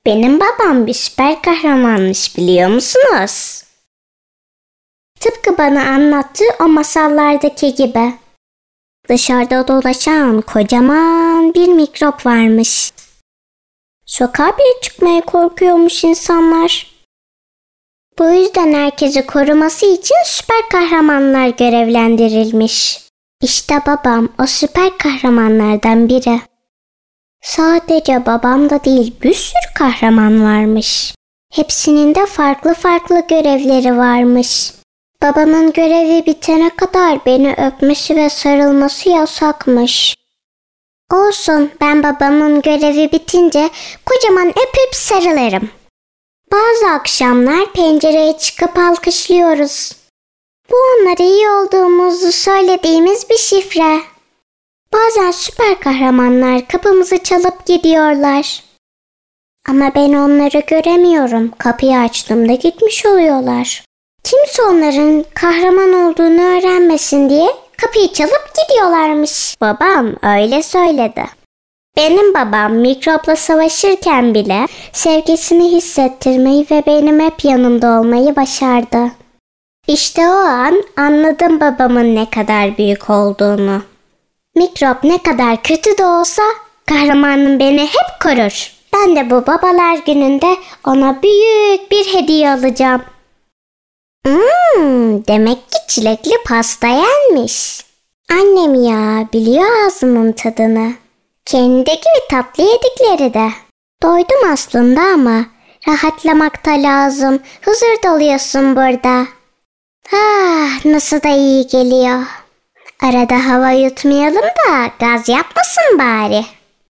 Benim babam bir süper kahramanmış, biliyor musunuz? Tıpkı bana anlattığı o masallardaki gibi. Dışarıda dolaşan kocaman bir mikrop varmış. Sokağa bile çıkmaya korkuyormuş insanlar. Bu yüzden herkesi koruması için süper kahramanlar görevlendirilmiş. İşte babam o süper kahramanlardan biri. Sadece babam da değil, bir sürü kahraman varmış. Hepsinin de farklı farklı görevleri varmış. Babamın görevi bitene kadar beni öpmesi ve sarılması yasakmış. Olsun, ben babamın görevi bitince kocaman öpüp sarılırım. Bazı akşamlar pencereye çıkıp alkışlıyoruz. Bu onlara iyi olduğumuzu söylediğimiz bir şifre. Bazen süper kahramanlar kapımızı çalıp gidiyorlar. Ama ben onları göremiyorum. Kapıyı açtığımda gitmiş oluyorlar. Kimse onların kahraman olduğunu öğrenmesin diye kapıyı çalıp gidiyorlarmış. Babam öyle söyledi. Benim babam mikropla savaşırken bile sevgisini hissettirmeyi ve benim hep yanımda olmayı başardı. İşte o an anladım babamın ne kadar büyük olduğunu. Mikrop ne kadar kötü de olsa kahramanım beni hep korur. Ben de bu babalar gününde ona büyük bir hediye alacağım. Demek ki çilekli pasta yenmiş. Annem ya, biliyor ağzımın tadını. Kendi gibi tatlı yedikleri de. Doydum aslında ama rahatlamak da lazım. Huzur doluyorsun burada. Nasıl da iyi geliyor. Arada hava yutmayalım da gaz yapmasın bari.